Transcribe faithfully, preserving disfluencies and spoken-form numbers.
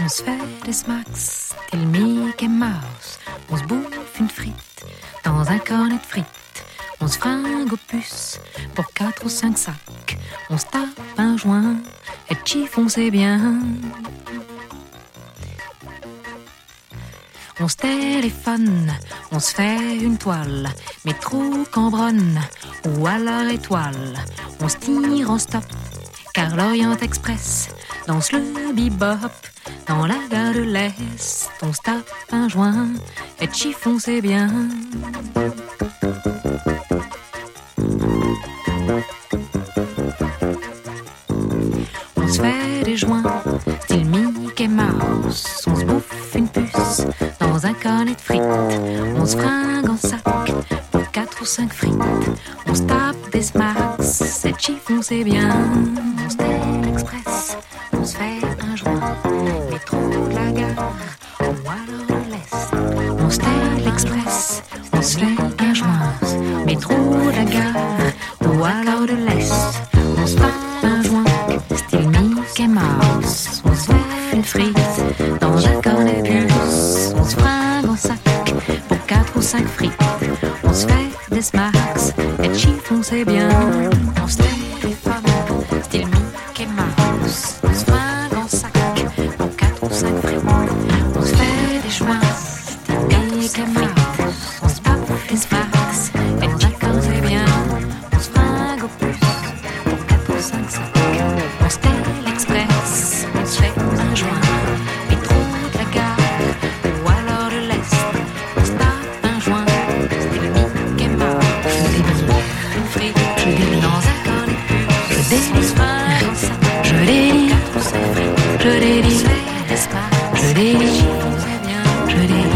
On se fait des smacks, style Mickey Mouse. On se bouffe une frite dans un cornet de frites. On se fringue au puce pour quatre ou cinq sacs. On se tape un joint et chiffon c'est bien. On se téléphone, on se fait une toile, métro Cambronne ou à leur étoile. On se tire en stop, car l'Orient Express danse le bebop dans la gare de l'Est. On se tape un joint et chiffon c'est bien. On se fait des joints, style Mickey Mouse. On se bouffe une puce dans un cornet de frites. On se fringue en sac pour quatre ou cinq frites. On se tape des smacks, c'est chiffon, c'est bien. On se tait l'express, on se fait un joint, métro de la gare ou alors de l'Est. On se tait l'express, on se fait un joint, métro de la gare ou alors de l'Est. On se tape un joint, style Mickey Mouse. On se fait une frite dans un cornet de puce. On se fringue en sac pour quatre ou cinq frites. On se fait des smacks et chiffon c'est bien. On se téléphone, style Mickey Mouse. On se fringue en sac pour quatre ou cinq frites. On se fait des joints, style Mickey Mouse. On se tape des smacks et chiffon c'est bien. On se fringue au puce pour quatre ou cinq sacs. On se tait l'express, on se fait un joint, métro de la gare ou alors de l'Est. On se tape un joint, style Mickey Mouse. On se bouffe une frite dans un cornet de puce. On se fringue en sac pour quatre ou cinq frites. Je l'ai dit, je l'ai dit, je l'ai dit.